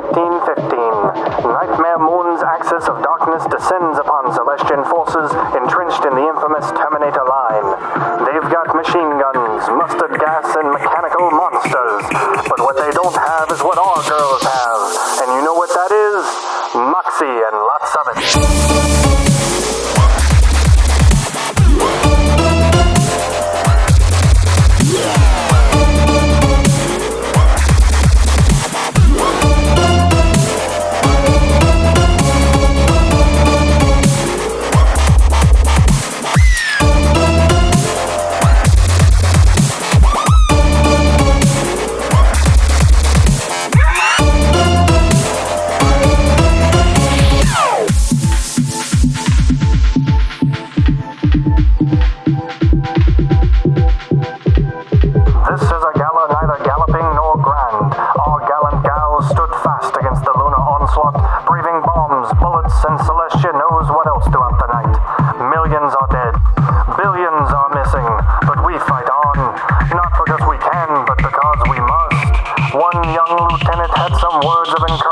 1515, Nightmare Moon's axis of darkness descends upon Celestian forces entrenched in the infamous Terminator line. They've got machine guns, mustard gas, and mechanical monsters. But what they don't have is what our girls have. And you know what that is? Moxie and lots of it. Breathing bombs, bullets, and Celestia knows what else throughout the night. Millions are dead. Billions are missing. But we fight on. Not because we can, but because we must. One young lieutenant had some words of encouragement.